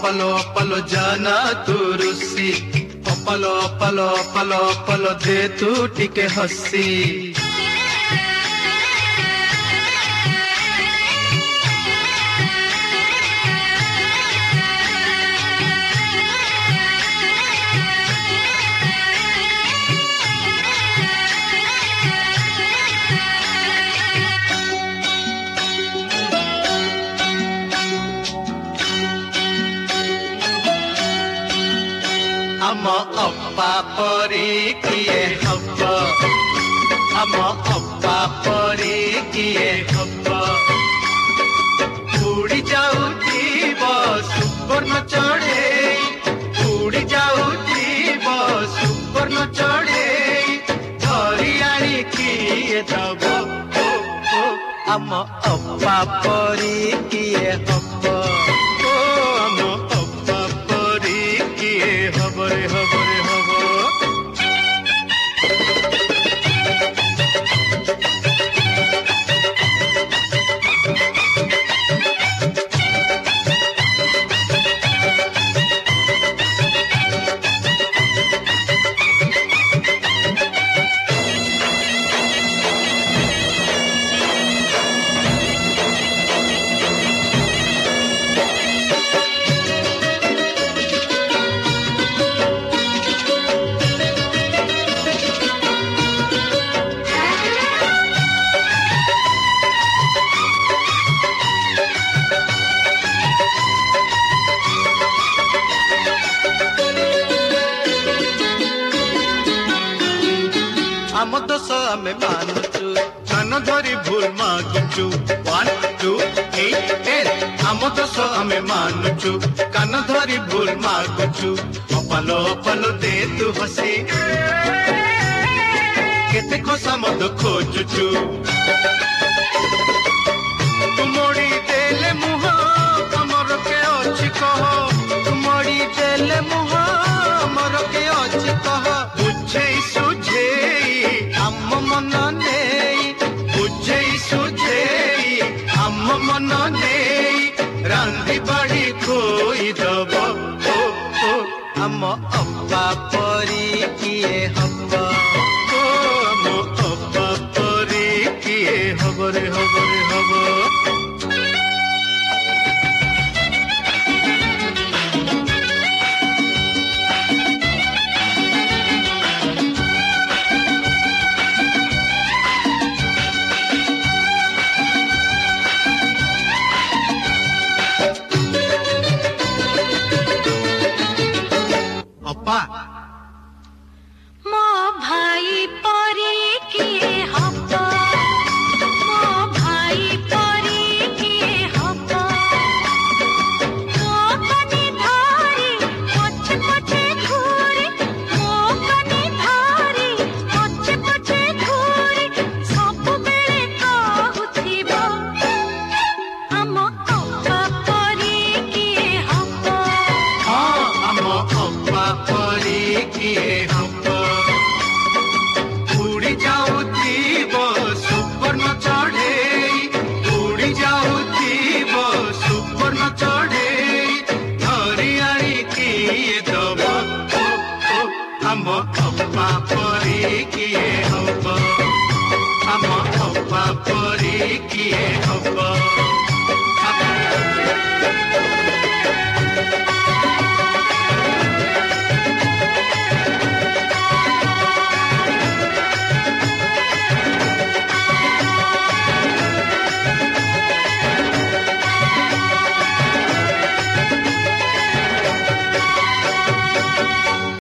पलो पलो जाना तू रुसी पलो पलो पलो पलो दे तू टिके हसी आम अप्पा परी किए हब आम अप्पा परी किए हब उड़ी जाऊथीब सुवर्ण चढ़े उड़ी जाऊथीब सुवर्ण चढ़े धरी आनी किए दब आम अप्पा परी किए हब हबरे हबरे हब आम दोष आमे मानुचु कान धरी भूल मागुचु 1 2 8 10 आम दोष आमे मानुचु कान धरी भूल मागुचु पलो पलो दे तू हसी केते खोसा मद खोजुचु तुमड़ी देले मुह कमर के अछि कह तुमड़ी देले मुह कमर के अछि कह बुझे सुझे आम मन नहीं बुझे सुझे आम मन नहीं रांधी बाड़ी खोई दब आम अप्पा परी किए हब आम अप्पा परी किए हबरे हबरे हब अप्पा मो भाई परी किए हब मो भाई परी किए हब मो कनी धारी पछे पछे घूरी मो कनी धारी पछे पछे घूरी सब बेले कहूथिब आम अप्पा परी किए हब आम अप्पा परी किए हब उड़ी जाऊथीब सुवर्ण चढ़े उड़ी जाऊथीब सुवर्ण चढ़े धरी आनी किए दब आम अप्पा परी किए हब आम अप्पा परी किए हब